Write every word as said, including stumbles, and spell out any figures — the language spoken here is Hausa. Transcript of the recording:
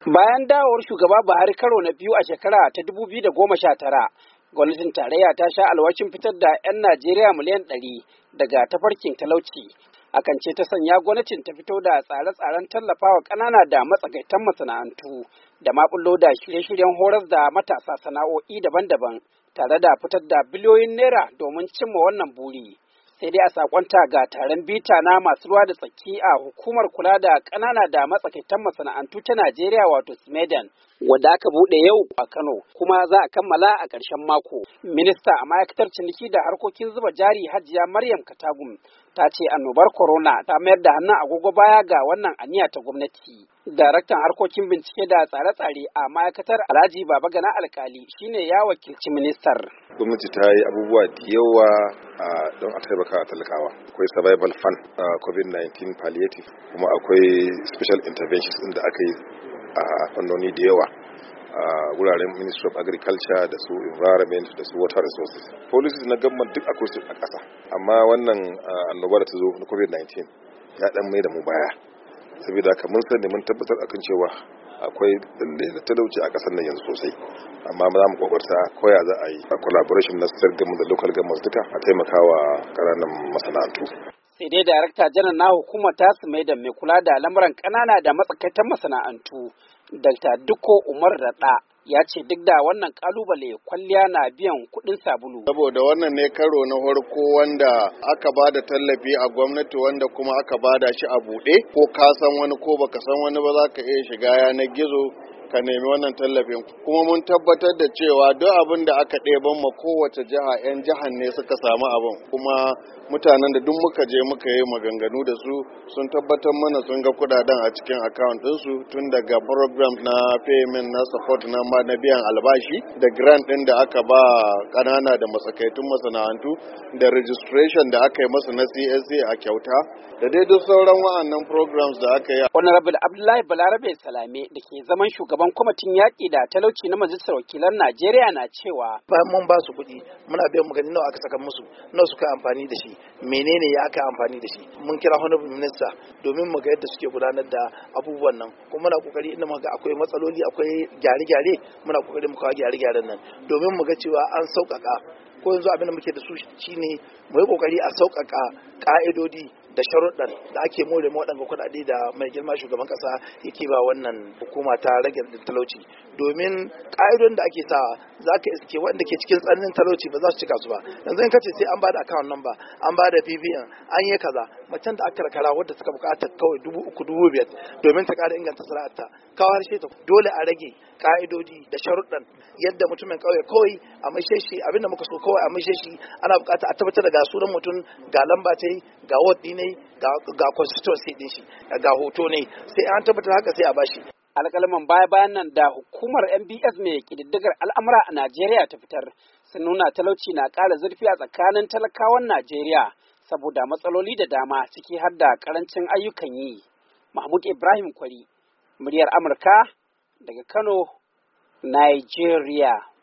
Bayan dawowar shugaba Buhari karo na biyu a shekara ta dubu biyu da goma sha tara, gwamnatin tarayya ta sha alwashin fitar da 'yan Najeriya miliyan ɗari daga tafarkin talauci. Akan ce ta sanya gwamnatin ta fito da tsare-tsaren tallafawa ƙanana da matsakaitan masana'antu da maɓullo da shirye-shiryen horas da matasa sana'o'i daban-daban tare da fitar da biliyoyin naira domin cimma wannan buri. Sai dai a sakonta ga taron bita na masu ruwa da tsaki a hukumar kula da ƙanana da matsakaitan masana'antu ta Najeriya wato SMEDAN, wadda aka buɗe yau a Kano kuma za a kammala a ƙarshen mako. Minista a ma'aikatar ciniki da harkokin zuba jari Hajiya Maryam Katagum ta ce annobar corona ta mayar da hannun agogo baya ga wannan aniya ta gwamnati. Daraktan harkokin bincike da tsare-tsare a ma'aikatar Alhaji Babagana Alkali shine ya wakilci ministar. Gwamnati ta yi abubuwa da yawa don a taimaka talakawa. Akwai survival fund, covid nineteen palliative, kuma akwai special interventions inda aka yi a fannoni da yawa a wuraren Ministry of Agriculture da su Environment da su Water Resources. Policies na government duk akwai su a ƙasa, amma wannan annobar da ta zo na covid nineteen ya dan mai da mu baya. Saboda haka mun sani mun tabbatar akan cewa akwai lalle talauci a ƙasar nan yanzu sosai, amma za mu kokarta koya za a yi a collaboration na state government da local government duka a taimakawa ƙananan masana'antu. Sai dai darakta janar na hukumar ta SMEDAN mai kula da lamuran ƙanana da matsakaitan masana'antu Dakta Dikko Umar Rada ya ce duk da wannan kalubale kwalliya na biyan kuɗin sabulu. Saboda wannan ne karo na farko wanda aka ba da tallafi a gwamnati wanda kuma aka ba da shi a buɗe, ko ka san wani ko baka san wani ba za ka iya shiga yanar gizo ka nemi wannan tallafin. Kuma mun tabbatar da cewa duk abin da aka ɗeban ma kowace jiha 'yan jihar ne suka samu abin, kuma mutanen da duk muka je muka yi maganganu da su sun tabbatar mana sun ga kudaden a cikin account ɗinsu, tun daga program na payment na support na na biyan albashi da grant ɗin da aka ba ƙanana da matsakaitun masana'antu da registration da aka yi masa na C S A a kyauta da dai duk sauran wa'annan programs da aka yi. Honorable Abdullahi Balarabe Salame da ke zaman shugaban kwamitin yaƙi da talauci na majalisar wakilan Najeriya na cewa bayan mun ba su kuɗi muna biyan mu gani nawa aka saka musu, nawa suka amfani da shi, menene ya aka amfani da shi. Mun kira honorable minister domin mu ga yadda suke gudanar da abubuwan nan, kuma muna kokari inda muka akwai matsaloli akwai gyare-gyare muna kokari mu kawo gyare-gyaren nan domin mu ga cewa an sauƙaƙa. Ko yanzu abin da muke da su shine mu yi kokari a sauƙaƙa ƙa'idodi da sharuɗan da ake more ma waɗanda kuɗaɗe da mai girma shugaban ƙasa yake ba wannan hukuma ta rage talauci, domin ƙa'idodin da ake sa za ka iske waɗanda ke cikin tsananin talauci ba za su cika su ba. Yanzu in kace sai an ba da account number, an ba da P P N, an yi kaza, macen da aka karkara wadda suka buƙata kawai dubu uku dubu biyar domin ta ƙara inganta sana'arta, kawo harshe ta dole a rage ƙa'idodi da sharuɗan yadda mutumin ƙauye kawai a maishe shi abinda muka so kawai a maishe shi ana buƙata a tabbatar da ga sunan mutum, ga lamba ta ga ward ne, ga constituency din shi, ga hoto ne, sai an tabbatar haka sai a bashi. Alƙalman baya-bayan nan da hukumar N B S mai ƙididdigar al'amura a Najeriya ta fitar sun nuna talauci na ƙara zurfi a tsakanin talakawan Najeriya saboda matsaloli da dama ciki har da ƙarancin ayyukan yi. Mahmud Ibrahim Kwari, muryar Amurka daga Kano, Nigeria.